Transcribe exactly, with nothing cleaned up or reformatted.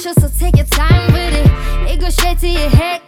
special, so take your time with it. It goes straight to your head,